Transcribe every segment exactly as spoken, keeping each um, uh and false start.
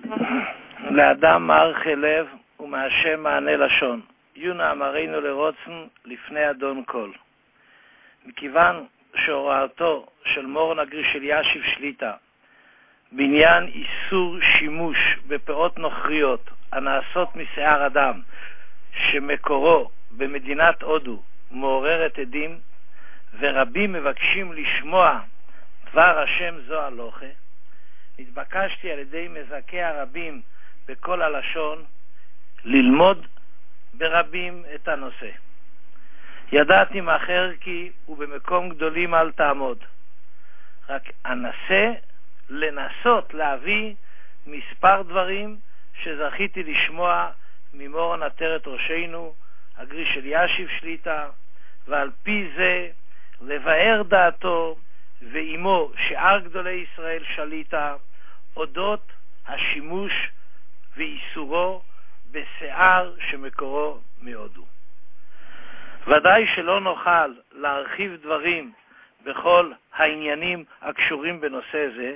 לאדם מערכי לב ומהשם מענה לשון. יונה אמרינו לרוצן לפני אדון כל. מכיוון שהוראתו של מורן הגריש של ישיב שליטה בעניין איסור שימוש בפאות נוכריות הנעשות משיער אדם שמקורו במדינת הודו מעוררת עדים, ורבים מבקשים לשמוע דבר השם זו הלוכה, התבקשתי על ידי מזכי הרבים בכל הלשון ללמוד ברבים את הנושא. ידעתי מאחר כי ובמקום גדולים אל תעמוד, רק אנסה לנסות להביא מספר דברים שזכיתי לשמוע ממורן עטרת ראשנו הגריש של ישיב שליטה, ועל פי זה לבאר דעתו ועמו שאר גדולי ישראל שליטה אודות השימוש ואיסורו בשיער שמקורו מהודו. ודאי שלא נוכל להרחיב דברים בכל העניינים הקשורים בנושא זה,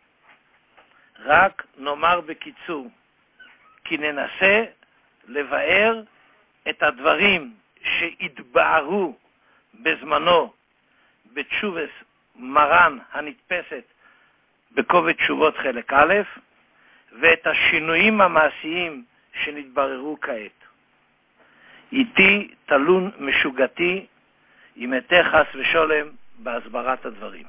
רק נאמר בקיצור כי ננסה לבאר את הדברים שהתבארו בזמנו בתשובס מרן הנתפסת בכובד תשובות חלק א', ואת השינויים המעשיים שנתבררו כעת. איתי תלון משוגתי עם אתי חס ושולם בהסברת הדברים.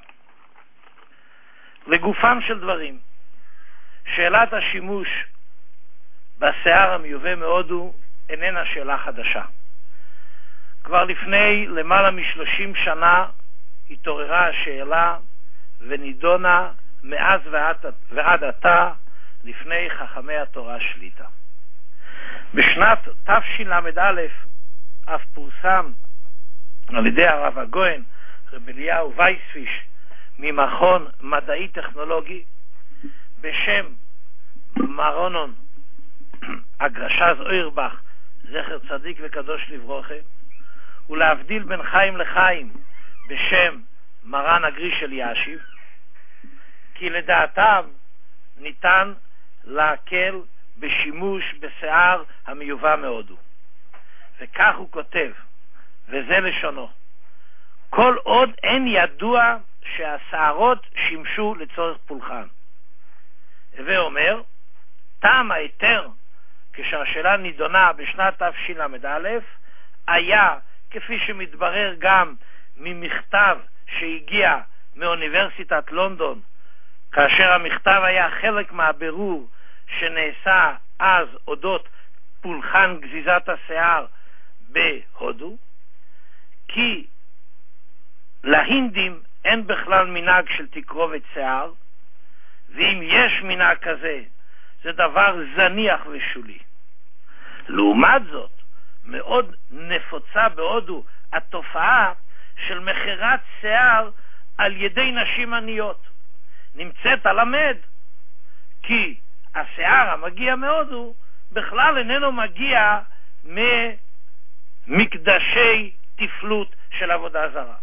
לגופם של דברים, שאלת השימוש בשיער המיובא מהודו איננה שאלה חדשה. כבר לפני למעלה משלושים שנה התעוררה השאלה ונידונה מאז ועד, ועד עתה לפני חכמי התורה שליטה. בשנת תשל"א אף פורסם על ידי הרב הגויין רב אליהו וייספיש ממכון מדעי טכנולוגי בשם מרונון הגרשז אוירבך זכר צדיק וקדוש לברוכה, ולהבדיל בין חיים לחיים בשם מרן הגריש של ישיב, כי לדעתם ניתן להקל בשימוש בשיער המיובא מהודו. וכך הוא כותב, וזה לשונו: כל עוד אין ידוע שהשערות שימשו לצורך פולחן. ואומר, טעם היתר כשהשאלה נידונה בשנת תשל"א היה, כפי שמתברר גם ממכתב שהגיע מאוניברסיטת לונדון, כאשר המכתב היה חלק מהבירור שנעשה אז אודות פולחן גזיזת השיער בהודו, כי להינדים אין בכלל מנהג של תקרובת שיער, ואם יש מנהג כזה זה דבר זניח ושולי. לעומת זאת, מאוד נפוצה בהודו התופעה של מחירת שיער על ידי נשים עניות. נמצאת הלמד כי השיער המגיע מהודו בכלל איננו מגיע ממקדשי תפלות של עבודה זרה.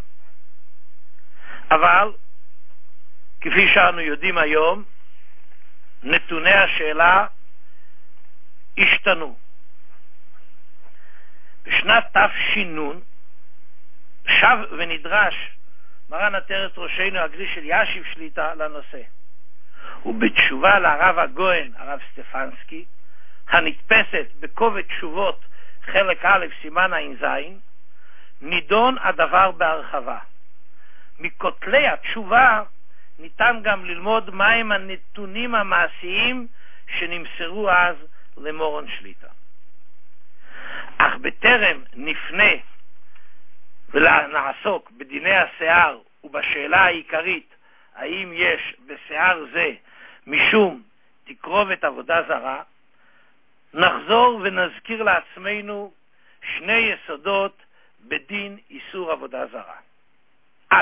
אבל כפי שאנו יודעים היום, נתוני השאלה השתנו. בשנת תש"ן שב ונדרש מרן עטרת ראשנו הגריש של ישיב שליטה לנושא, ובתשובה לרב הגויין הרב סטפנסקי הנתפסת בכובד תשובות חלק א' סימן ע"ז נידון הדבר בהרחבה. מכותלי התשובה ניתן גם ללמוד מהם הנתונים המעשיים שנמסרו אז למורן שליטה. אך בטרם נפנה ונעסוק בדיני השיער ובשאלה העיקרית האם יש בשיער זה משום תקרובת עבודה זרה, נחזור ונזכיר לעצמנו שני יסודות בדין איסור עבודה זרה. א',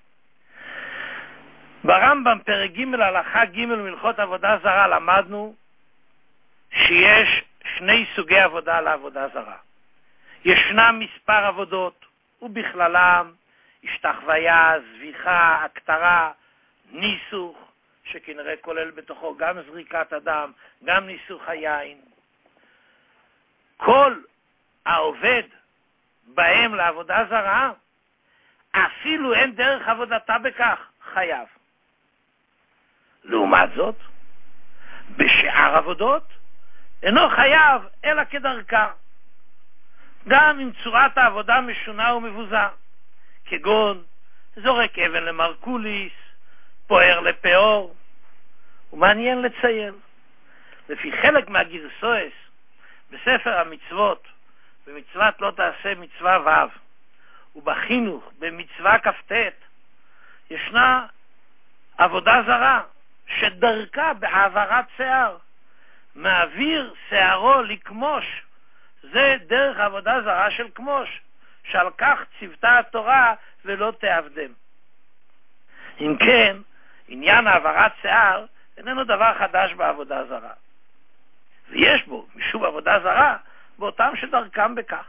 ברמב"ם פרק ג' הלכה ג' מלכות עבודה זרה למדנו שיש שני סוגי עבודה לעבודה זרה. ישנם מספר עבודות, ובכללם השתחוויה, זביחה, הקטרה, ניסוך, שכנראה כולל בתוכו גם זריקת הדם, גם ניסוך היין. כל העובד בהם לעבודה זרה, אפילו אין דרך עבודתה בכך, חייב. לעומת זאת, בשאר עבודות, אינו חייב אלא כדרכה. גם אם צורת העבודה משונה ומבוזה, כגון זורק אבן למרקוליס, פוער לפאור. ומעניין לציין, לפי חלק מהגרסוס בספר המצוות, במצוות לא תעשה מצווה ו', ובחינוך במצווה כ"ט, ישנה עבודה זרה שדרכה בהעברת שיער, מעביר שיערו לכמוש. זה דרך עבודה זרה של כמוש, שעל כך צוותה התורה ולא תעבדם. אם כן, עניין העברת שיער איננו דבר חדש בעבודה זרה, ויש בו משום עבודה זרה באותם שדרכם בכך.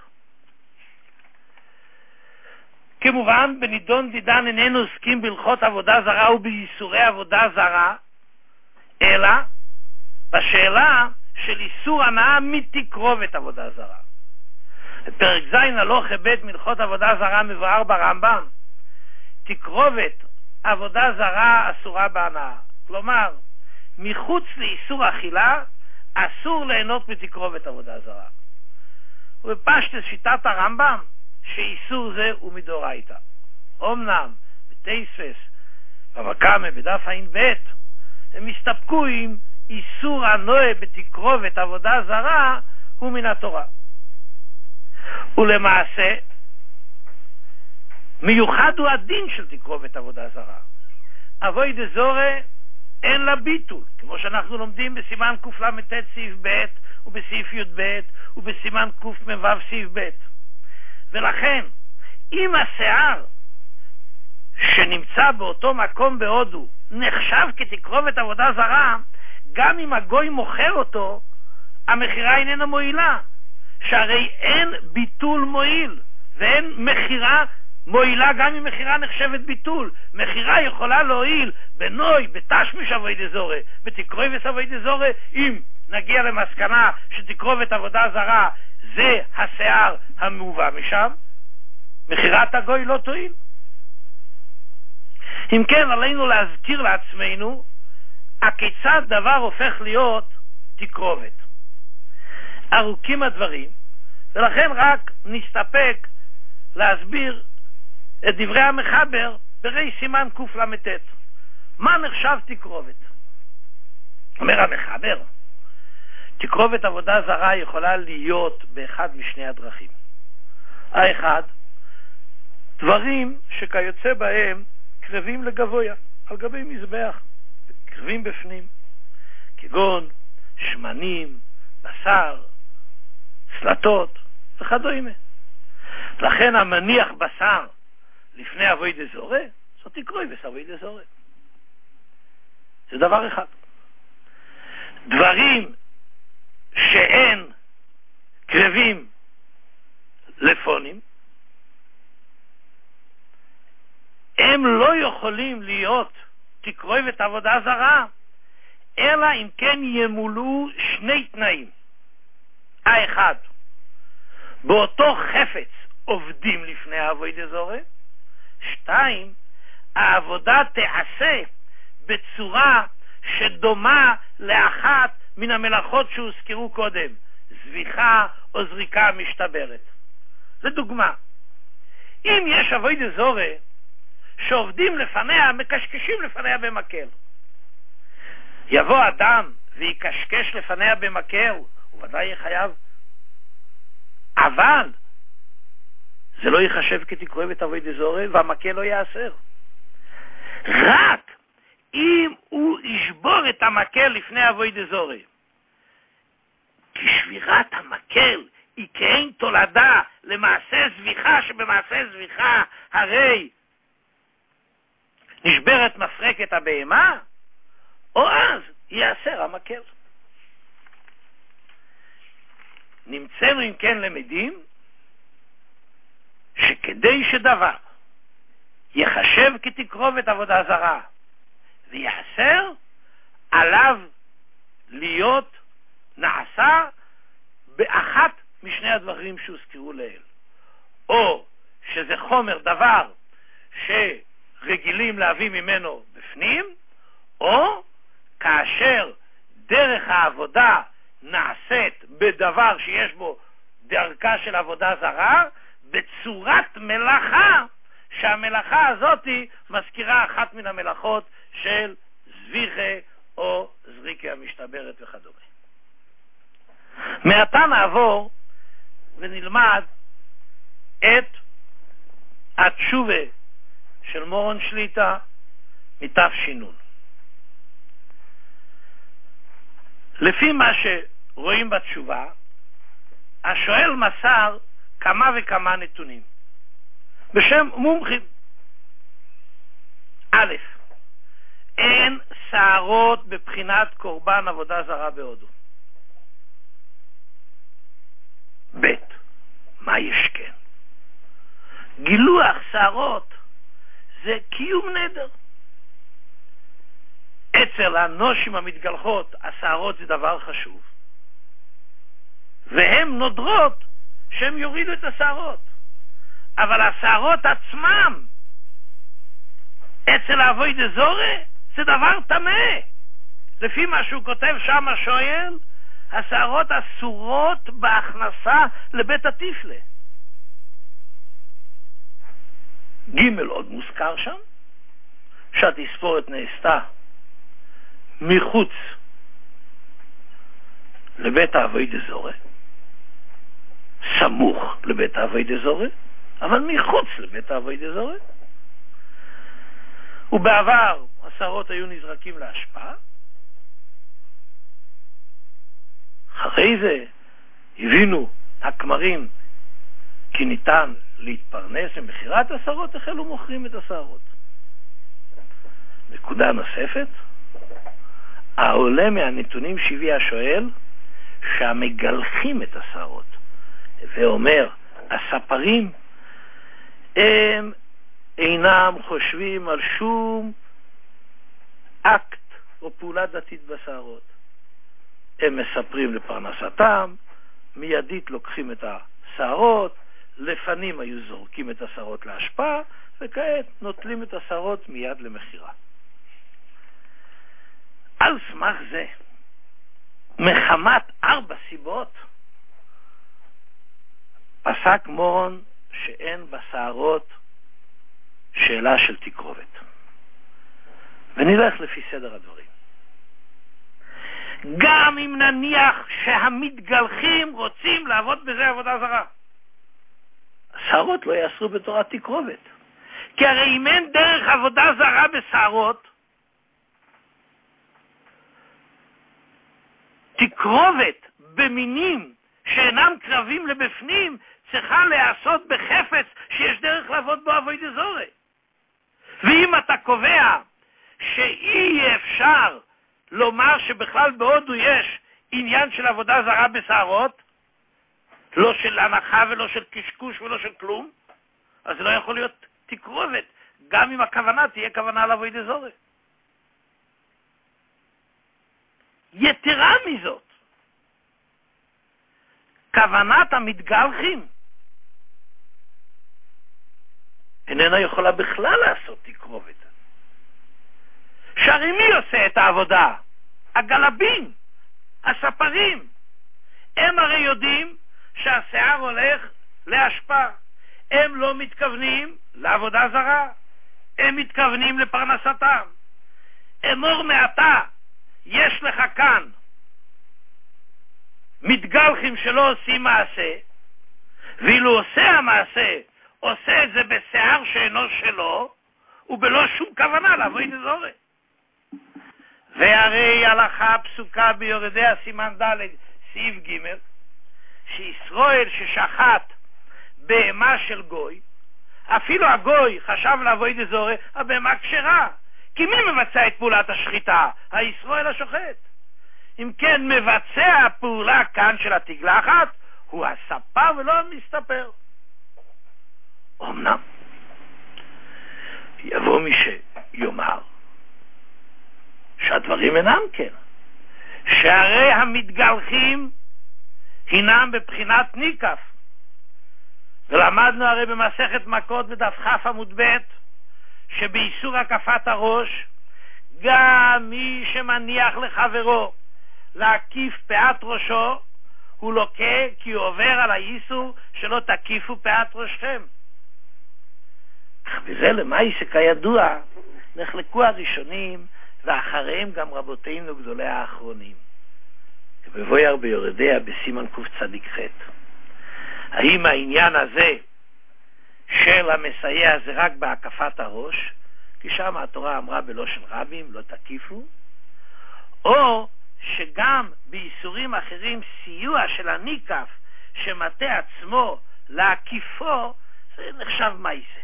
כמובן, בנידון דידן איננו עוסקים בהלכות עבודה זרה ובייסורי עבודה זרה, אלא בשאלה של איסור הנאה מתקרובת עבודה זרה. בפרק ז' הלוך ב' מלכות עבודה זרה מבואר ברמב"ם, תקרובת עבודה זרה אסורה בהנאה. כלומר, מחוץ לאיסור אכילה, אסור ליהנות מתקרובת עבודה זרה. ובפשטות שיטת הרמב"ם, שאיסור זה הוא מדאורייתא. אמנם, בתייספס, במקאמה, בדף ע"ב, הם הסתפקו עם איסור הנועה בתקרובת עבודה זרה הוא מן התורה. ולמעשה, מיוחד הוא הדין של תקרובת עבודה זרה. עבודה זרה אין לה ביטול, כמו שאנחנו לומדים בסימן קל"ט סעיף ב' ובסעיף י"ב ובסימן קמ"ו סעיף ב'. ולכן, אם השיער שנמצא באותו מקום בהודו נחשב כתקרובת עבודה זרה, גם אם הגוי מוכר אותו, המחירה איננה מועילה, שהרי אין ביטול מועיל, ואין מחירה מועילה גם אם מחירה נחשבת ביטול. מחירה יכולה להועיל בנוי, בתשמיש עבודה זרה, בתקרובת עבודה זרה, אם נגיע למסקנה שתקרובת עבודה זרה זה השיער המובא משם, מחירת הגוי לא תועיל. אם כן, עלינו להזכיר לעצמנו הכיצד דבר הופך להיות תקרובת. ארוכים הדברים, ולכן רק נסתפק להסביר את דברי המחבר ברי סימן קל"ט. מה נחשב תקרובת? אומר המחבר, תקרובת עבודה זרה יכולה להיות באחד משני הדרכים. האחד, דברים שכיוצא בהם קרבים לגבויה, על גבי מזבח, קרבים בפנים, כגון שמנים, בשר, סלטות וכדומה. לכן המניח בשר לפני עבודה זרה, זאת תקרובת עבודה זרה. זה דבר אחד. דברים שאין קרבים לפונים, הם לא יכולים להיות תקרובת עבודה זרה, אלא אם כן ימולאו שני תנאים. האחד, באותו חפץ עובדים לפני העבודה זרה. שתיים, העבודה תעשה בצורה שדומה לאחת מן המלאכות שהוזכרו קודם, זביחה או זריקה משתברת. לדוגמה, אם יש עבודה זרה שעובדים לפניה, מקשקשים לפניה במקל, יבוא אדם ויקשקש לפניה במקל, הוא ודאי יחייב, אבל זה לא יחשב כתקרובת עבודה זרה והמקל לא יאסר. רק אם הוא ישבור את המקל לפני עבודה זרה, כי שבירת המקל היא כאין תולדה למעשה זביחה, שבמעשה זביחה הרי נשברת מפרקת הבהמה, או אז יאסר המקל. נמצאנו אם כן למדים שכדי שדבר יחשב כתקרובת עבודה זרה ויאסר, עליו להיות נעשה באחת משני הדברים שהוזכרו לעיל. או שזה חומר דבר שרגילים להביא ממנו בפנים, או כאשר דרך העבודה נעשית בדבר שיש בו דרכה של עבודה זרה, בצורת מלאכה, שהמלאכה הזאת מזכירה אחת מן המלאכות של זביחה או זריקה המשתברת וכדומה. מעתה נעבור ונלמד את התשובה של מורן שליטה מתש"ן. לפי מה שרואים בתשובה, השואל מסר כמה וכמה נתונים בשם מומחים. א', אין שערות בבחינת קורבן עבודה זרה בהודו. ב', מה יש כן? גילוח שערות זה קיום נדר. אצל הנושים המתגלחות השערות זה דבר חשוב, והן נודרות שהם יורידו את השערות, אבל השערות עצמם אצל העבודה זרה זה דבר טמא. לפי מה שהוא כותב שם השואל, השערות אסורות בהכנסה לבית התפלה. ג' עוד מוזכר שם שהתספורת נעשתה מחוץ לבית העבודה זרה, סמוך לבית העבודה זרה, אבל מחוץ לבית העבודה זרה. ובעבר השערות היו נזרקים להשפעה, אחרי זה הבינו הכמרים כי ניתן להתפרנס ממכירת השערות, החלו מוכרים את השערות. נקודה נוספת, העולה מהנתונים שהביא השואל שהמגלחים את השערות, ואומר הספרים הם אינם חושבים על שום אקט או פעולה דתית בשערות. הם מספרים לפרנסתם, מיידית לוקחים את השערות, לפנים היו זורקים את השערות להשפעה, וכעת נוטלים את השערות מיד למחירה. על סמך זה, מחמת ארבע סיבות, פסק מורן שאין בשערות שאלה של תקרובת. ונלך לפי סדר הדברים. גם אם נניח שהמתגלחים רוצים לעבוד בזה עבודה זרה, השערות לא יאסרו בתורת תקרובת. כי הרי אם אין דרך עבודה זרה בשערות, תקרובת במינים שאינם קרבים לבפנים צריכה להיעשות בחפץ שיש דרך לעבוד בו עבודה זרה. ואם אתה קובע שאי אפשר לומר שבכלל בהודו יש עניין של עבודה זרה בשערות, לא של הנחה ולא של קשקוש ולא של כלום, אז זה לא יכול להיות תקרובת, גם אם הכוונה תהיה כוונה לעבודה זרה. יתרה מזאת, כוונת המתגלחים איננה יכולה בכלל לעשות תקרובת. שהרי מי עושה את העבודה? הגלבים, הספרים. הם הרי יודעים שהשיער הולך להשפעה. הם לא מתכוונים לעבודה זרה, הם מתכוונים לפרנסתם. אמור מעתה, יש לך כאן מתגלחים שלא עושים מעשה, ואילו עושה המעשה, עושה את זה בשיער שאינו שלו, ובלא שום כוונה לעבודה זרה. והרי הלכה פסוקה ביורדי הסימן ד' סעיף ג', שישראל ששחט בהמה של גוי, אפילו הגוי חשב לעבודה זרה, הבהמה כשרה. כי מי מבצע את פעולת השחיטה? הישראל השוחט. אם כן, מבצע הפעולה כאן של התגלחת הוא הספר ולא המסתפר. אמנם יבוא מי שיאמר שהדברים אינם כן. שהרי המתגלחים הינם בבחינת ניקף. ולמדנו הרי במסכת מכות בדף כ' עמוד ב' שבאיסור הקפת הראש, גם מי שמניח לחברו להקיף פאת ראשו, הוא לוקה כי הוא עובר על האיסור שלא תקיפו פאת ראשכם. אך בזה למעשה כידוע נחלקו הראשונים, ואחריהם גם רבותינו גדולי האחרונים. כבבואר ביורדיה בסימן קצ"ח. האם העניין הזה של המסייע זה רק בהקפת הראש, כי שם התורה אמרה בלושן רבים לא תקיפו, או שגם באיסורים אחרים סיוע של הניקף שמטה עצמו להקיפו, זה נחשב מייסה.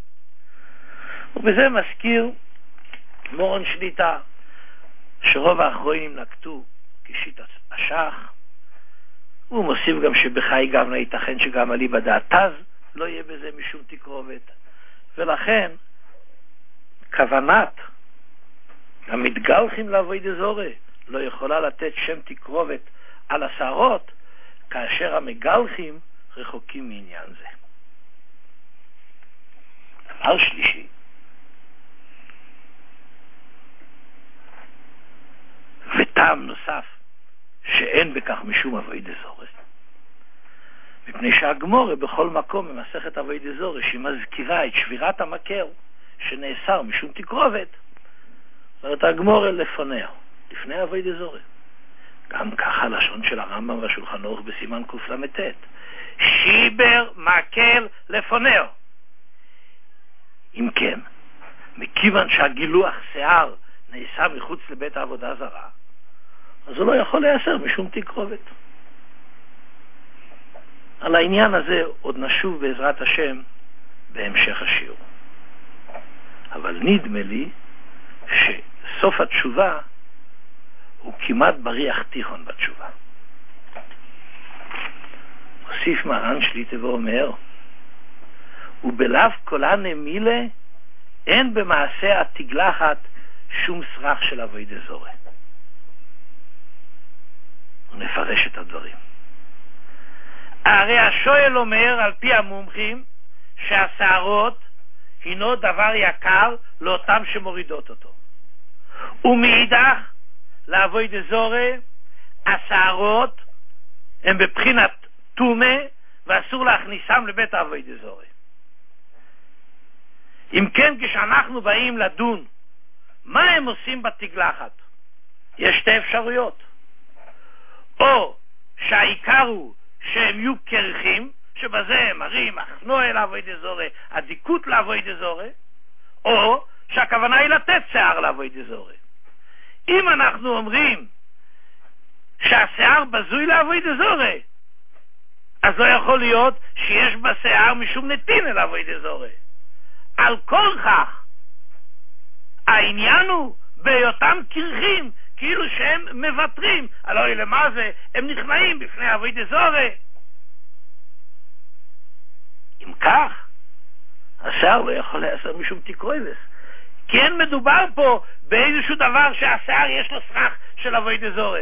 ובזה מזכיר מורן שליטה שרוב האחרונים נקטו כשיטת השח. הוא מוסיף גם שבחי גבנה ייתכן שגם עלי בדעתז לא יהיה בזה משום תקרובת, ולכן כוונת המתגלחים לעבודה זרה לא יכולה לתת שם תקרובת על השערות, כאשר המגלחים רחוקים מעניין זה. דבר שלישי, וטעם נוסף שאין בכך משום עבודה זרה, מפני שהגמורה בכל מקום במסכת עבודה זרה שהיא מזכירה את שבירת המקל שנאסר משום תקרובת, אומרת הגמורה לפניה, לפני עבודה זרה. גם ככה לשון של הרמב"ם והשולחן ערוך בסימן קל"ט, שיבר מקל לפניה. אם כן, מכיוון שהגילוח שיער נעשה מחוץ לבית העבודה זרה, אז הוא לא יכול להיאסר משום תקרובת. על העניין הזה עוד נשוב בעזרת השם בהמשך השיעור. אבל נדמה לי שסוף התשובה הוא כמעט בריח תיכון בתשובה. מוסיף מרן שליטה ואומר, ובלאו קולה נמילה אין במעשה התגלחת שום סרח של עבודה זרה. ונפרש את הדברים. הרי השואל אומר על פי המומחים שהשערות הינו דבר יקר לאותם שמורידות אותו, ומאידך לעבודה זרה השערות הם בבחינת טומאה ואסור להכניסם לבית העבודה זרה. אם כן, כשאנחנו באים לדון מה הם עושים בתגלחת, יש שתי אפשרויות. או שהעיקר הוא שהם יהיו קרחים, שבזה הם מראים הכנוע אל עבודה זרה, עדיקות לעבודה זרה, או שהכוונה היא לתת שיער לעבודה זרה. אם אנחנו אומרים שהשיער בזוי לעבודה זרה, אז לא יכול להיות שיש בשיער משום נתין אל עבודה זרה. על כל כך העניין הוא בהיותם קרחים, כאילו שהם מבטרים, הלוא למה זה הם נכנעים בפני עבודה זרה. אם כך, השיער לא יכול להיאסר משום תקרובת, כי אין מדובר פה באיזשהו דבר שהשיער יש לו סרח של עבודה זרה.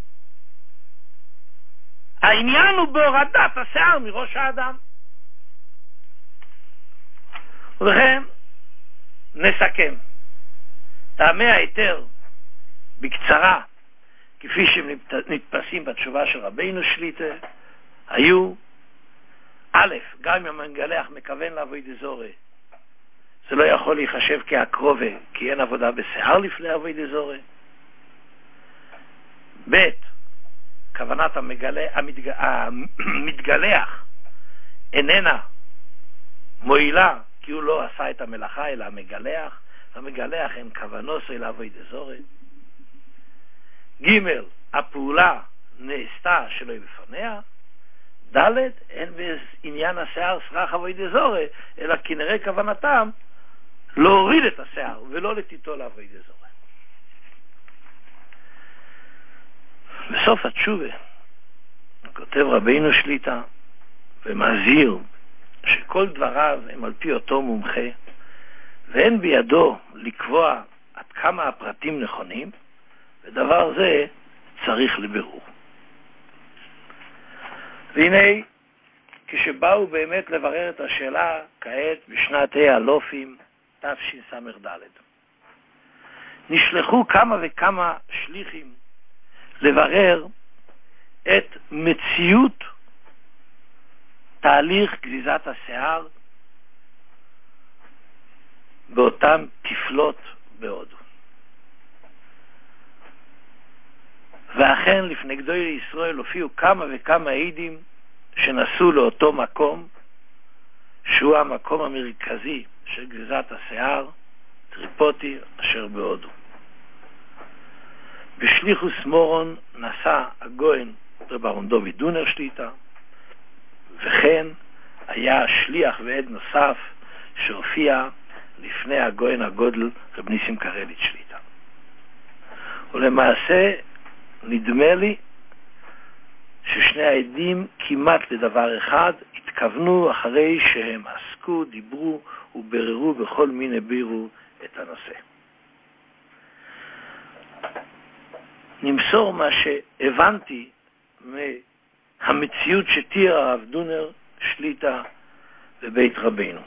העניין הוא בהורדת השיער מראש האדם. ובכן, נסכם. טעמי ההיתר בקצרה, כפי שהם נתפסים בתשובה של רבינו שליטה, היו, א', גם אם המגלח מכוון לעבודה זרה, זה לא יכול להיחשב כהקרובה, כי אין עבודה בשיער לפני עבודה זרה. ב', כוונת המגלח, המתג... המתגלח איננה מועילה, כי הוא לא עשה את המלאכה אלא המגלח, המגלח אין כוונות אל עבודה זרה. ג', הפעולה נעשתה שלא היא בפניה. ד', אין בעניין השיער סרח עבודה זרה, אלא כנראה כוונתם להוריד את השיער ולא לתיתו לעבודה זרה. בסוף התשובה כותב רבינו שליטה ומזהיר שכל דבריו הם על פי אותו מומחה, ואין בידו לקבוע עד כמה הפרטים נכונים, ודבר זה צריך לבירור. והנה, כשבאו באמת לברר את השאלה, כעת בשנת ה' אלופים תשס"ד, נשלחו כמה וכמה שליחים לברר את מציאות תהליך גזיזת השיער באותן תפלות בהודו. ואכן לפני גדולי ישראל הופיעו כמה וכמה עדים שנסעו לאותו מקום, שהוא המקום המרכזי של גזיזת השיער, טריפוטי, אשר בהודו. בשליחוס מורון נסע הגויין רב אהרון דוד דונר שליטה, וכן היה שליח ועד נוסף שהופיע לפני הגויין הגודל רב ניסים קרליץ שליטה. ולמעשה נדמה לי ששני העדים כמעט לדבר אחד התכוונו אחרי שהם עסקו, דיברו ובררו בכל מיני בירו את הנושא. נמסור מה שהבנתי מהמציאות שתיאר הרב דונר שליטה בבית רבינו.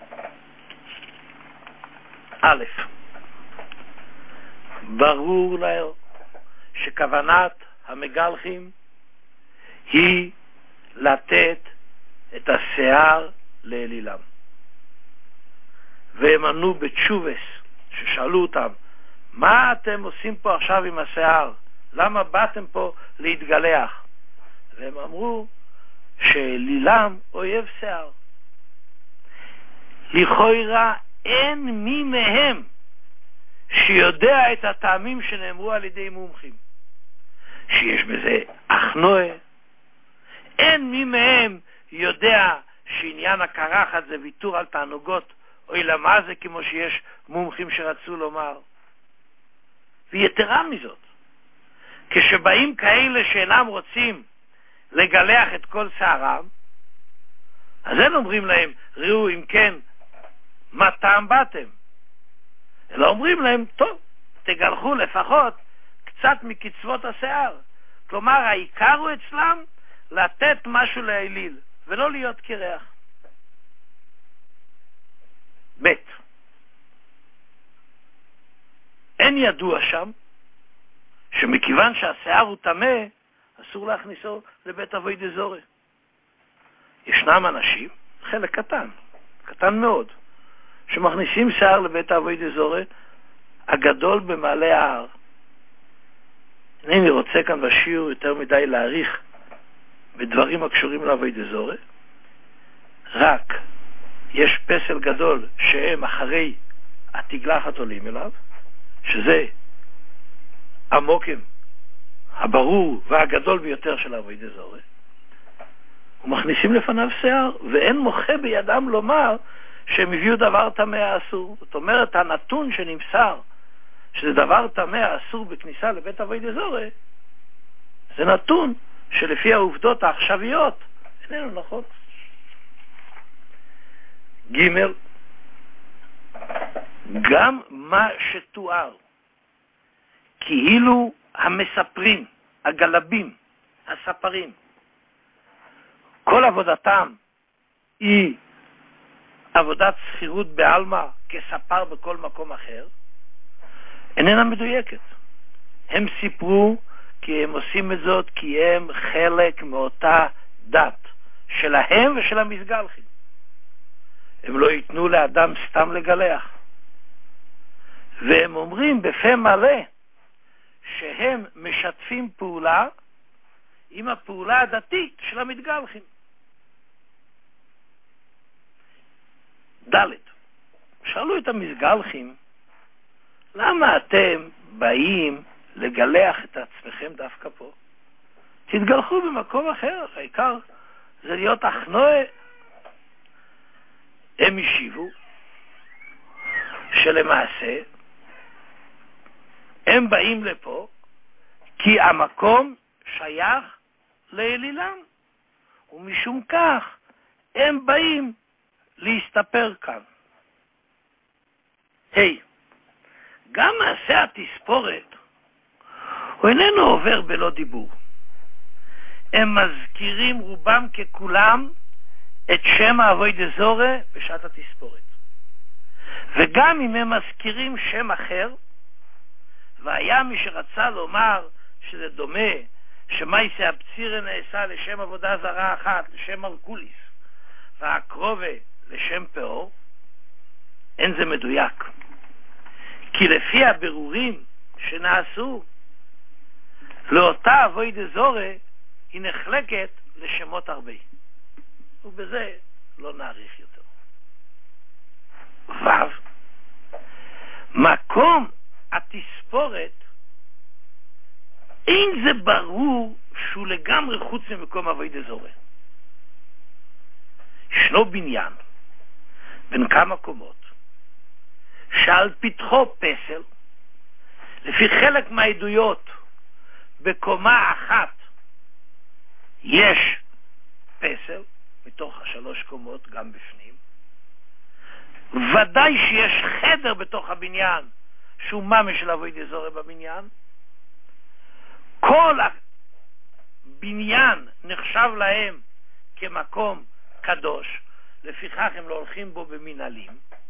א', ברור לו שכוונת המגלחים היא לתת את השיער לאלילם. והם ענו בתשובס, ששאלו אותם, מה אתם עושים פה עכשיו עם השיער? למה באתם פה להתגלח? והם אמרו שאלילם אויב שיער. לכאורה אין מי מהם שיודע את הטעמים שנאמרו על ידי מומחים, שיש בזה אחנוה. אין מי מהם יודע שעניין הקרחת זה ויתור על תענוגות, או למה זה, כמו שיש מומחים שרצו לומר. ויתרה מזאת, כשבאים כאלה שאינם רוצים לגלח את כל שערם, אז אין אומרים להם, ראו אם כן, מה טעם באתם? אלא אומרים להם, טוב, תגלחו לפחות קצת מקצוות השיער. כלומר, העיקר הוא אצלם לתת משהו לאליל, ולא להיות קרח. ב', אין ידוע שם שמכיוון שהשיער הוא טמא, אסור להכניסו לבית אבוידע זורע. ישנם אנשים, חלק קטן, קטן מאוד, שמכניסים שיער לבית אבוידע זורע, הגדול במעלה ההר. אינני רוצה כאן בשיעור יותר מדי להאריך בדברים הקשורים לאבוידע זורע, רק יש פסל גדול שהם אחרי התגלחת עולים אליו, שזה המוקם הברור והגדול ביותר של אבוידע זורע, ומכניסים לפניו שיער, ואין מוחה בידם לומר שהם הביאו דבר טמא אסור. זאת אומרת, הנתון שנמסר שזה דבר טמא אסור בכניסה לבית אבוידע זורע, זה נתון שלפי העובדות העכשוויות איננו נכון. ג', גם מה שתואר כאילו המספרים, הגלבים, הספרים, כל עבודתם היא עבודת שכירות בעלמא כספר בכל מקום אחר, איננה מדויקת. הם סיפרו כי הם עושים את זאת כי הם חלק מאותה דת שלהם ושל המסגלחים. הם לא ייתנו לאדם סתם לגלח. והם אומרים בפה מלא שהם משתפים פעולה עם הפעולה הדתית של המתגלחים. ד', שאלו את המסגלחים, למה אתם באים לגלח את עצמכם דווקא פה? תתגלחו במקום אחר, העיקר זה להיות אחנוה. הם השיבו שלמעשה הם באים לפה כי המקום שייך לאלילם, ומשום כך הם באים להסתפר כאן. היי, גם מעשה התספורת הוא איננו עובר בלא דיבור. הם מזכירים רובם ככולם את שם אבוידע זורע בשעת התספורת. וגם אם הם מזכירים שם אחר, והיה מי שרצה לומר שזה דומה, שמייסה הבצירה נעשה לשם עבודה זרה אחת, לשם מרקוליס, והקרובה לשם פאור, אין זה מדויק. כי לפי הבירורים שנעשו, לאותה אבוידע זורע היא נחלקת לשמות הרבה. ובזה לא נאריך יותר. וו, מקום התספורת, אין זה ברור שהוא לגמרי חוץ ממקום אבוידע זורע. ישנו בניין בין כמה קומות, שעל פתחו פסל, לפי חלק מהעדויות, בקומה אחת יש פסל, מתוך השלוש קומות גם בפנים. ודאי שיש חדר בתוך הבניין, שהוא ממש של אבוידע זורע בבניין. כל הבניין נחשב להם כמקום קדוש, לפיכך הם לא הולכים בו במנהלים.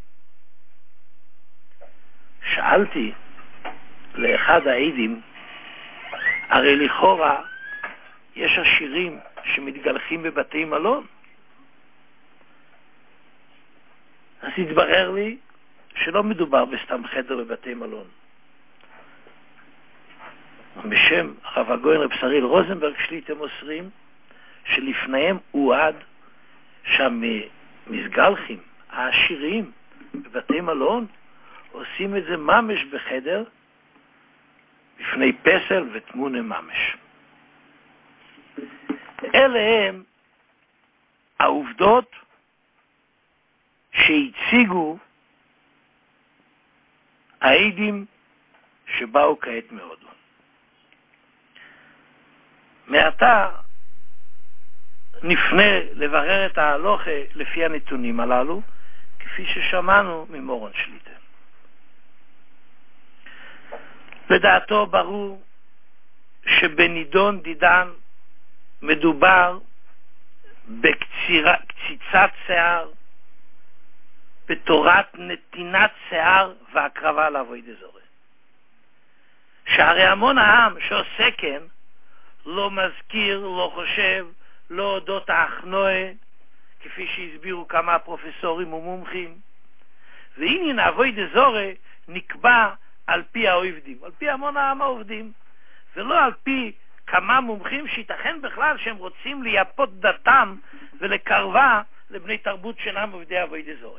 שאלתי לאחד העדים, הרי לכאורה יש עשירים שמתגלחים בבתי מלון. אז התברר לי שלא מדובר בסתם חדר בבתי מלון. בשם הרב הגאון רב שריל רוזנברג שליט"א מוסרים שלפניהם הועד שהמסגלחים העשירים בבתי מלון עושים את זה ממש בחדר בפני פסל ותמונה ממש. אלה הם העובדות שהציגו העדים שבאו כעת מהודו. מעתה נפנה לברר את ההלוכה לפי הנתונים הללו, כפי ששמענו ממורן שליט"א. לדעתו ברור שבנידון דידן מדובר בקציצת שיער, בתורת נתינת שיער והקרבה לאבוידע זורע. שהרי המון העם שעושה כן לא מזכיר, לא חושב, לא אודות האחנועה, כפי שהסבירו כמה פרופסורים ומומחים. ועניין אבוידע זורע נקבע על פי העובדים, על פי המון העם העובדים, ולא על פי כמה מומחים שייתכן בכלל שהם רוצים לייפות דתם ולקרבה לבני תרבות שאינם עובדי אבוידע זורע.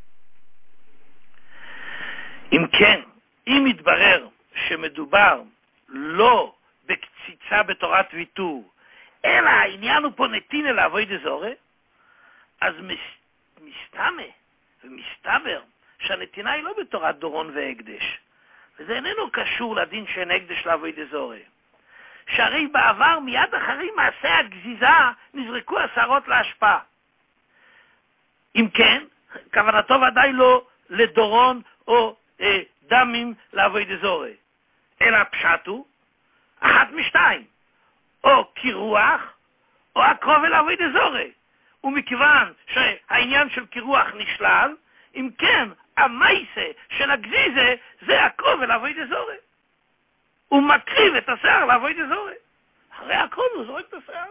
אם כן, אם יתברר שמדובר לא בקציצה בתורת ויתור, אלא העניין הוא פה נתין אל אבוידע זורע, אז מסתמה ומסתבר שהנתינה היא לא בתורת דורון והקדש, וזה איננו קשור לדין שאין הקדש לאבוידע זורע. שהרי בעבר מיד אחרי מעשה הגזיזה נזרקו השערות להשפעה. אם כן, כוונתו ודאי לא לדורון או אה, דמים לאבוידע זורע, אלא הפשט הוא אחת משתיים, או קירוח או הקרוב אל אבוידע זורע. ומכיוון שהעניין של קירוח נשלל, אם כן המייסה של הגזיזה זה הקרוב אל אבוידע זורע. הוא מקריב את השיער לאבוידע זורע. הרי הקרוב הוא זורק את השיער.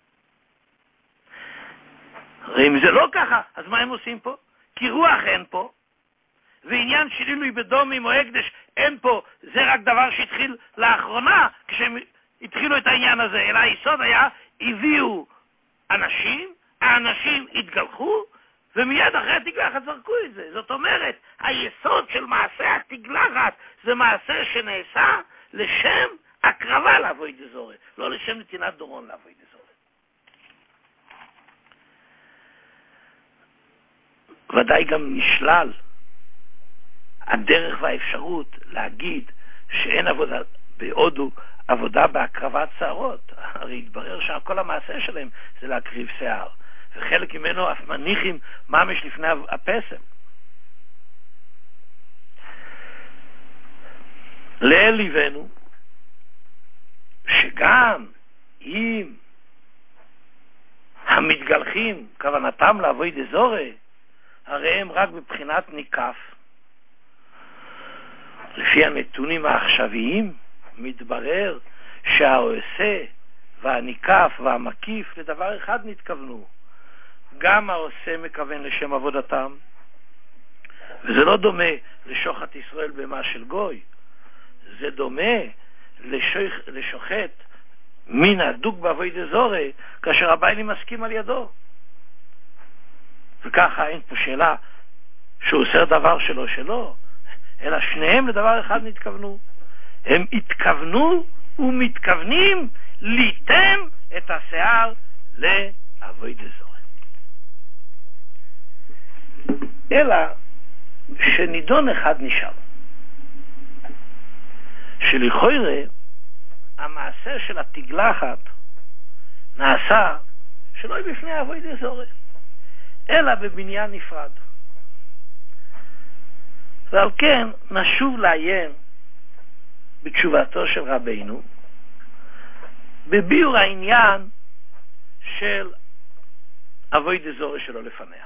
הרי אם זה לא ככה, אז מה הם עושים פה? קירוח אין פה, ועניין של עילוי בדומים או הקדש אין פה. זה רק דבר שהתחיל לאחרונה כשהם התחילו את העניין הזה, אלא היסוד היה, הביאו אנשים, האנשים התגלחו, ומיד אחרי התגלחת זרקו את זה. זאת אומרת, היסוד של מעשה התגלחת זה מעשה שנעשה לשם הקרבה לאבוידע זורע, לא לשם נתינת דורון לאבוידע זורע. ודאי גם נשלל הדרך והאפשרות להגיד שאין עבודה בהודו, עבודה בהקרבת שערות. הרי התברר שכל המעשה שלהם זה להקריב שיער, וחלק ממנו אף מניחים ממש לפני הפסל. לאל ליבנו שגם אם המתגלחים, כוונתם לעבוד זורע, הרי הם רק בבחינת ניקף. לפי הנתונים העכשוויים, מתברר שהעושה והניקף והמקיף לדבר אחד נתכוונו. גם העושה מכוון לשם עבודתם, וזה לא דומה לשוחט ישראל במה של גוי, זה דומה לשוח, לשוחט מן הדוק בעבודה זורע, כאשר הבעלים מסכים על ידו. וככה אין פה שאלה שהוא עושה דבר שלו שלו, אלא שניהם לדבר אחד נתכוונו. הם התכוונו ומתכוונים ליתם את השיער לעבודה זורע. אלא שנידון אחד נשאר, שלכאורה המעשה של התגלחת נעשה שלא בפני עבודה זורע, אלא בבניין נפרד. ועל כן נשוב לעיין בתשובתו של רבינו בביאור העניין של עבודה זורע שלא לפניה.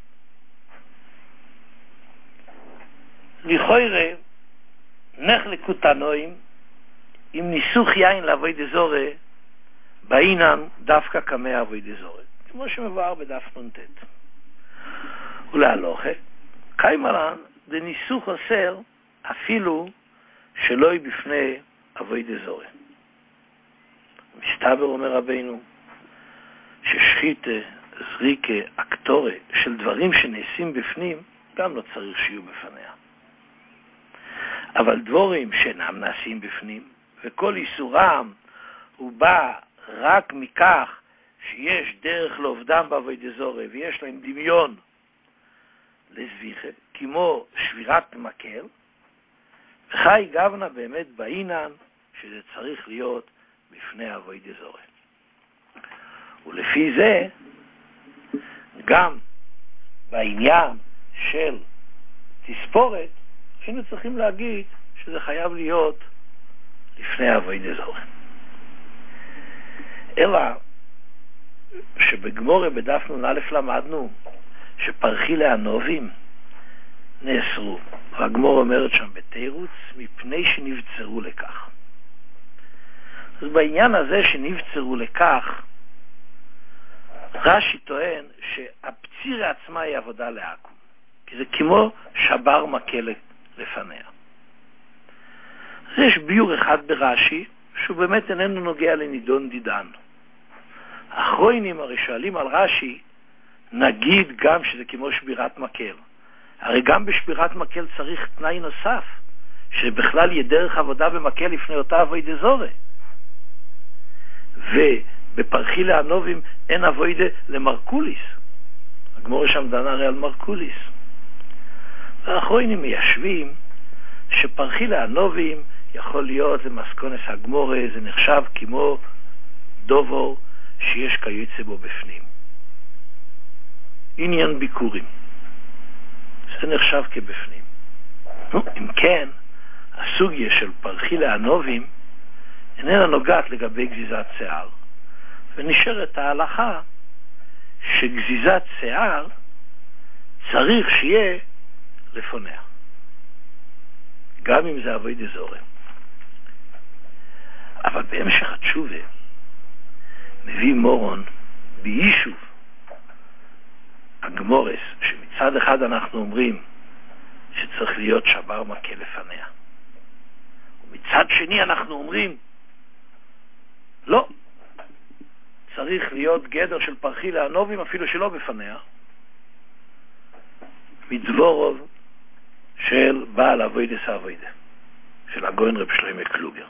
לכאורה נחלקו תנועים עם ניסוך יין לעבודה זורע בעינן דווקא כמי עבודה זורע, כמו שמבואר בדף נ"ט. ולהלוכה קיימרן דניסוך אוסר אפילו שלא היא בפני עבודה זורע. מסתבר, אומר רבינו, ששחיטה, זריקה, אקטורה של דברים שנעשים בפנים גם לא צריך שיהיו בפניה. אבל דבורים שאינם נעשים בפנים, וכל איסורם הוא בא רק מכך שיש דרך לעובדם בעבודה זורע, ויש להם דמיון לזביחה, כמו שבירת מקל, וחי גבנה באמת בעינן שזה צריך להיות בפני עבודה זורע. ולפי זה, גם בעניין של תספורת, היינו צריכים להגיד שזה חייב להיות לפני עבודה זורע. אלא שבגמורה בדף נ"א למדנו שפרחילי הנובים נאסרו, והגמורה אומרת שם בתירוץ מפני שנבצרו לכך. אז בעניין הזה שנבצרו לכך, רש"י טוען שהפצירה עצמה היא עבודה לעכו"ם, כי זה כמו שבר מקל לפניה. אז יש ביור אחד ברש"י שהוא באמת איננו נוגע לנידון דידן. האחרונים הרי שואלים על רש"י, נגיד גם שזה כמו שבירת מקל. הרי גם בשבירת מקל צריך תנאי נוסף, שבכלל יהיה דרך עבודה במקל לפני אותה עבודה זורע. ובפרחילי הנובים אין עבודה למרקוליס. הגמורה שם דנה הרי על מרקוליס. והאחרונים מיישבים שפרחילי הנובים יכול להיות למסכונס הגמורה, זה נחשב כמו דובור שיש כיוצא בו בפנים. עניין ביקורים. זה נחשב כבפנים. אם כן, הסוגיה של פרחילי הנובים איננה נוגעת לגבי גזיזת שיער, ונשארת ההלכה שגזיזת שיער צריך שיהיה לפוניה, גם אם זה עבודה זורע. אבל בהמשך התשובה מביא מורון ביישוב הגמורס, שמצד אחד אנחנו אומרים שצריך להיות שבר מקל לפניה, ומצד שני אנחנו אומרים לא, צריך להיות גדר של פרחילי הנובים אפילו שלא בפניה, מדבורוב של בעל עבודת העבודה של הגאון רב שלמה קלוגר.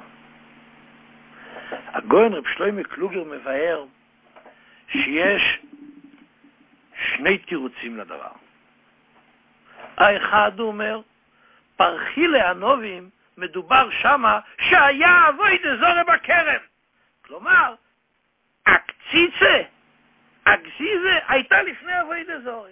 הגאון רב שלמה קלוגר מבאר שיש שני תירוצים לדבר. האחד הוא אומר, פרחילי הנובים מדובר שמה שהיה עבודה זורע בכרם. כלומר, הקציצה, הגזיזה הייתה לפני עבודה זורע.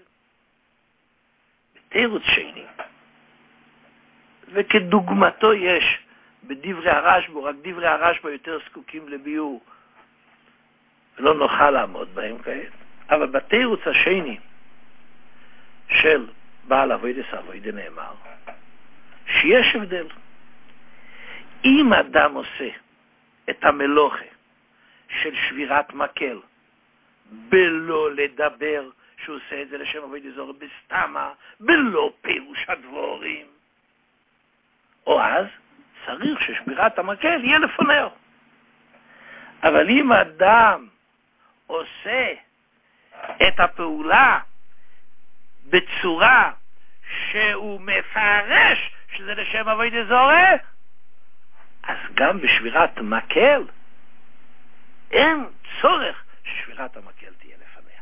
בתירוץ שני, וכדוגמתו יש בדברי הרשב"א, רק דברי הרשב"א יותר זקוקים לביאור, ולא נוכל לעמוד בהם כעת. אבל בתירוץ השני של בעל אבוידס אבוידה נאמר שיש הבדל. אם אדם עושה את המלוכה של שבירת מקל בלא לדבר שהוא עושה את זה לשם אבוידה זורה בסתמה, בלא פירוש הדבורים, או אז צריך ששבירת המקל יהיה לפונר. אבל אם אדם עושה את הפעולה בצורה שהוא מפרש שזה לשם אבוידה זורה, אז גם בשבירת מקל אין צורך ששבירת המקל תהיה לפניה.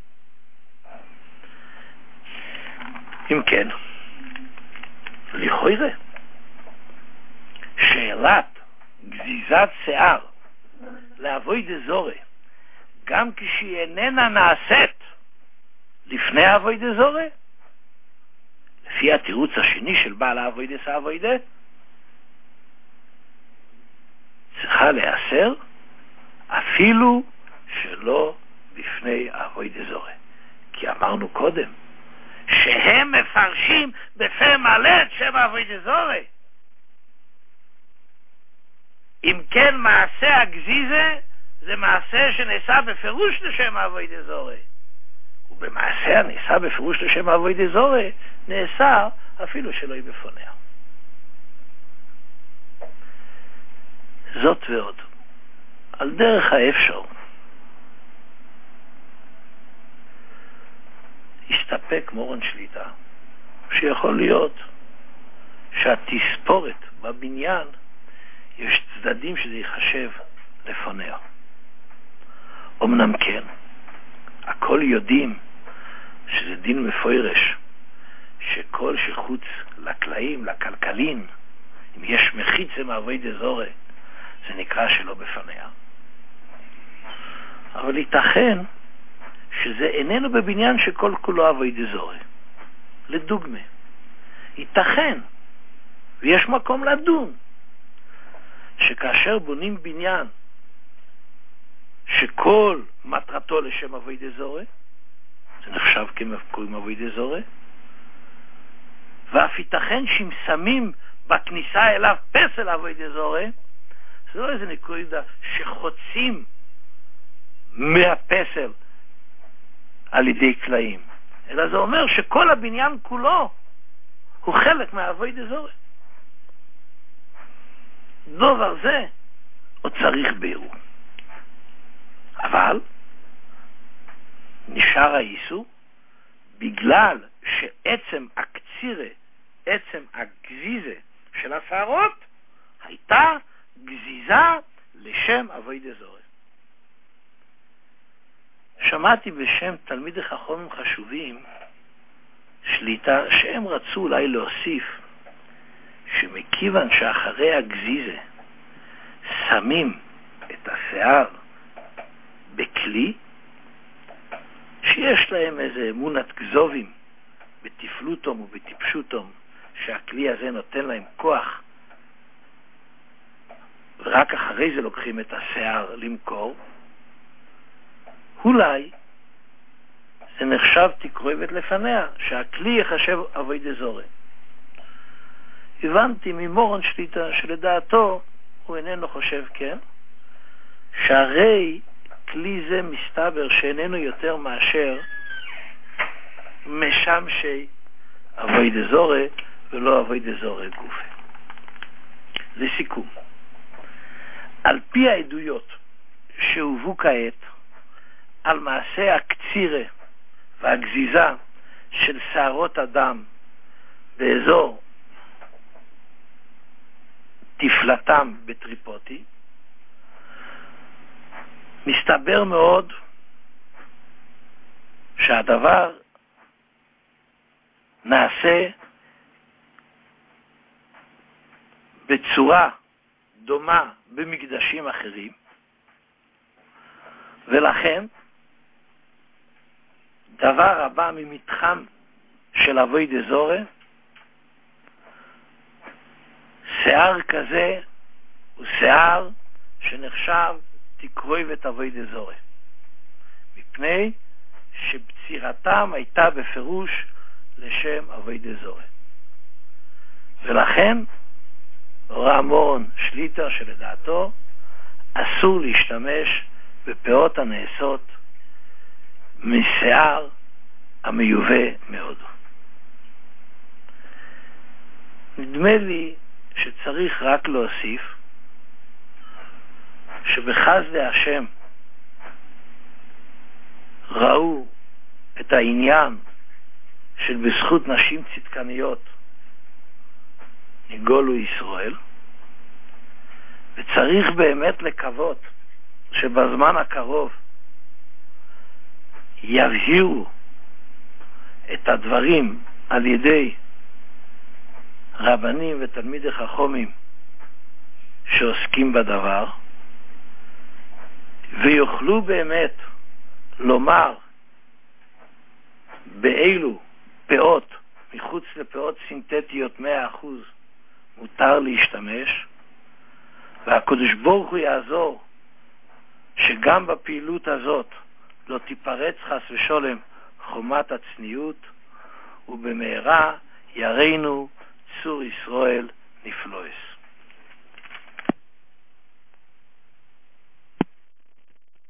אם כן, לכאורה שאלת גזיזת שיער לאבוידה זורה, גם כשהיא איננה נעשית לפני אבוידה זורה, לפי התירוץ השני של בעל האבוידס אבוידה, צריכה להיאסר אפילו שלא לפני אבוידה זורה. כי אמרנו קודם שהם מפרשים בפה מלא את שם אבוידה זורה. אם כן, מעשה הגזיזה זה מעשה שנעשה בפירוש לשם אבוידה זורה, ובמעשה הנעשה בפירוש לשם אבוידה זורה נעשה אפילו שלא היא בפוניה. זאת ועוד, על דרך האפשר הסתפק מורן שליטה שיכול להיות שהתספורת בבניין יש צדדים שזה יחשב לפוניה. אמנם כן, הכל יודעים שזה דין מפורש שכל שחוץ לקלעים, לקלקלין, אם יש מחיצה מאבוידה זורה, זה נקרא שלא בפניה. אבל ייתכן שזה איננו בבניין שכל כולו אבוידה זורה. לדוגמה, ייתכן, ויש מקום לדון, שכאשר בונים בניין שכל מטרתו לשם אבוידה זורה, זה נחשב כמקום אבוידה זורה, ואף ייתכן שאם שמים בכניסה אליו פסל אבוידה זורה, זה לא איזה נקודה שחוצים מהפסל על ידי קלעים, אלא זה אומר שכל הבניין כולו הוא חלק מהאבוידה זורה. דבר זה עוד צריך בירור. אבל נשאר האיסור בגלל שעצם הקצירה, עצם הגזיזה של השערות הייתה גזיזה לשם אבוידה זורה. שמעתי בשם תלמידי חכמים חשובים שליטה שהם רצו אולי להוסיף שמכיוון שאחרי הגזיזה שמים את השיער בכלי שיש להם איזה אמונת גזובים בתפלותם ובטיפשותם, שהכלי הזה נותן להם כוח, ורק אחרי זה לוקחים את השיער למכור, אולי זה נחשב תקרובת לפניה, שהכלי יחשב אבוידה זורה. הבנתי ממורן שליטה שלדעתו הוא איננו חושב כן, שהרי כלי זה מסתבר שאיננו יותר מאשר משמשי אבוידה זורה ולא אבוידה זורה גופה. לסיכום, על פי העדויות שהובאו כעת על מעשה הקצירה והגזיזה של שערות אדם באזור תפלתם בטריפוטי, מסתבר מאוד שהדבר נעשה בצורה דומה במקדשים אחרים, ולכן דבר הבא ממתחם של אבוידה זורה, שיער כזה הוא שיער שנחשב תקרוי ותבוי דזורי, מפני שבצירתם הייתה בפירוש לשם אבוי דזורי. ולכן הורה המורון שליטר שלדעתו אסור להשתמש בפאות הנעשות משיער המיובא מהודו. נדמה לי שצריך רק להוסיף שבחסדי השם ראו את העניין של בזכות נשים צדקניות נגאלו ישראל, וצריך באמת לקוות שבזמן הקרוב יבהירו את הדברים על ידי רבנים ותלמידי חכמים שעוסקים בדבר, ויוכלו באמת לומר באילו פאות מחוץ לפאות סינתטיות מאה אחוז מותר להשתמש, והקדוש ברוך הוא יעזור שגם בפעילות הזאת לא תיפרץ חס ושלום חומת הצניעות, ובמהרה יראינו צור ישראל נפלויס.